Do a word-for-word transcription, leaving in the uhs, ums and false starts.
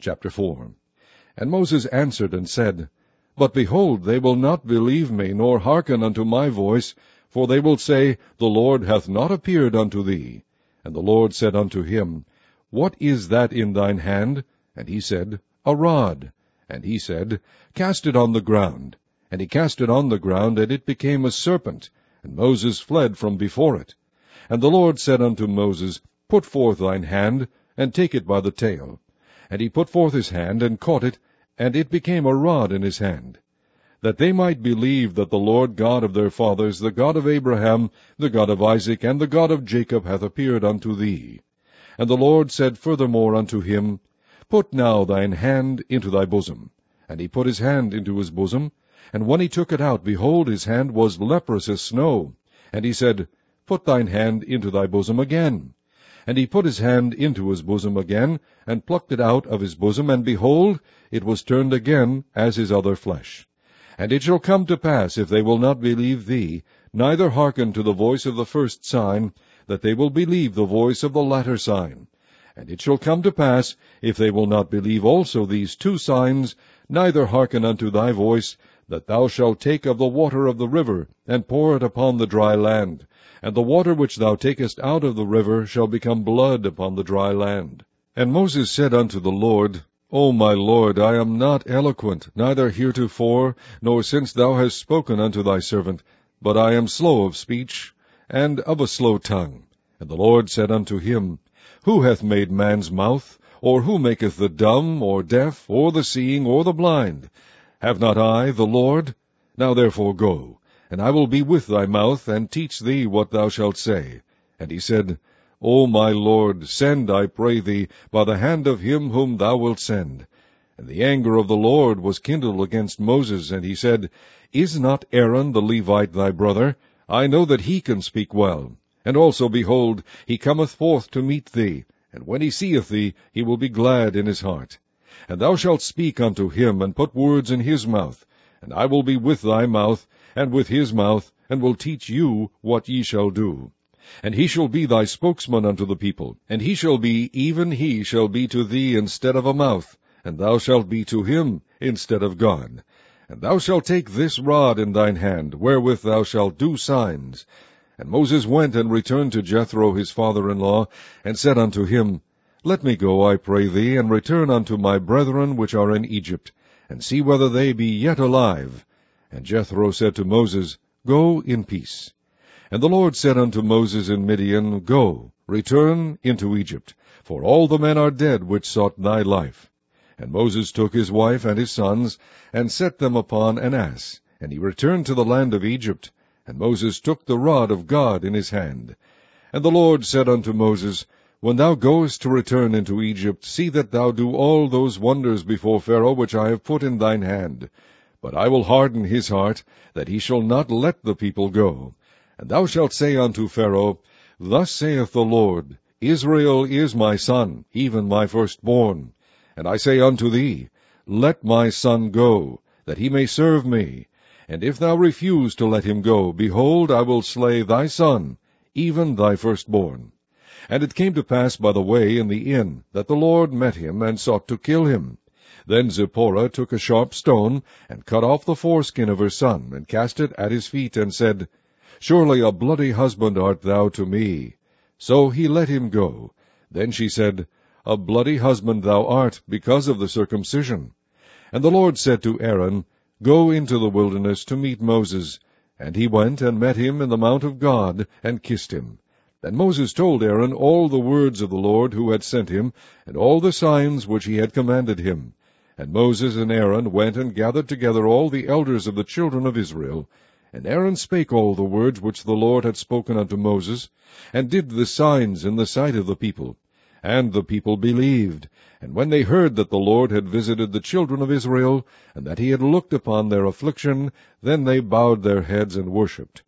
Chapter four. And Moses answered and said, But behold, they will not believe me, nor hearken unto my voice, for they will say, The Lord hath not appeared unto thee. And the Lord said unto him, What is that in thine hand? And he said, A rod. And he said, Cast it on the ground. And he cast it on the ground, and it became a serpent, and Moses fled from before it. And the Lord said unto Moses, Put forth thine hand, and take it by the tail. And he put forth his hand, and caught it, and it became a rod in his hand, that they might believe that the Lord God of their fathers, the God of Abraham, the God of Isaac, and the God of Jacob, hath appeared unto thee. And the Lord said furthermore unto him, Put now thine hand into thy bosom. And he put his hand into his bosom, and when he took it out, behold, his hand was leprous as snow. And he said, Put thine hand into thy bosom again. And he put his hand into his bosom again, and plucked it out of his bosom, and behold, it was turned again as his other flesh. And it shall come to pass, if they will not believe thee, neither hearken to the voice of the first sign, that they will believe the voice of the latter sign. And it shall come to pass, if they will not believe also these two signs, neither hearken unto thy voice, that thou shalt take of the water of the river, and pour it upon the dry land. And the water which thou takest out of the river shall become blood upon the dry land. And Moses said unto the Lord, O my Lord, I am not eloquent, neither heretofore, nor since thou hast spoken unto thy servant, but I am slow of speech, and of a slow tongue. And the Lord said unto him, Who hath made man's mouth? Or who maketh the dumb, or deaf, or the seeing, or the blind? Have not I, the Lord? Now therefore go, and I will be with thy mouth, and teach thee what thou shalt say. And he said, O my Lord, send, I pray thee, by the hand of him whom thou wilt send. And the anger of the Lord was kindled against Moses, and he said, Is not Aaron the Levite thy brother? I know that he can speak well. And also, behold, he cometh forth to meet thee, and when he seeth thee, he will be glad in his heart. And thou shalt speak unto him, and put words in his mouth, and I will be with thy mouth, and with his mouth, and will teach you what ye shall do. And he shall be thy spokesman unto the people, and he shall be, even he shall be to thee instead of a mouth, and thou shalt be to him instead of God. And thou shalt take this rod in thine hand, wherewith thou shalt do signs. And Moses went and returned to Jethro his father-in-law, and said unto him, Let me go, I pray thee, and return unto my brethren which are in Egypt, and see whether they be yet alive. And Jethro said to Moses, Go in peace. And the Lord said unto Moses in Midian, Go, return into Egypt, for all the men are dead which sought thy life. And Moses took his wife and his sons, and set them upon an ass, and he returned to the land of Egypt. And Moses took the rod of God in his hand. And the Lord said unto Moses, When thou goest to return into Egypt, see that thou do all those wonders before Pharaoh which I have put in thine hand. But I will harden his heart, that he shall not let the people go. And thou shalt say unto Pharaoh, Thus saith the Lord, Israel is my son, even my firstborn. And I say unto thee, Let my son go, that he may serve me. And if thou refuse to let him go, behold, I will slay thy son, even thy firstborn. And it came to pass by the way in the inn, that the Lord met him, and sought to kill him. Then Zipporah took a sharp stone, and cut off the foreskin of her son, and cast it at his feet, and said, Surely a bloody husband art thou to me. So he let him go. Then she said, A bloody husband thou art, because of the circumcision. And the Lord said to Aaron, Go into the wilderness to meet Moses. And he went and met him in the mount of God, and kissed him. Then Moses told Aaron all the words of the Lord who had sent him, and all the signs which he had commanded him. And Moses and Aaron went and gathered together all the elders of the children of Israel. And Aaron spake all the words which the Lord had spoken unto Moses, and did the signs in the sight of the people. And the people believed. And when they heard that the Lord had visited the children of Israel, and that he had looked upon their affliction, then they bowed their heads and worshipped.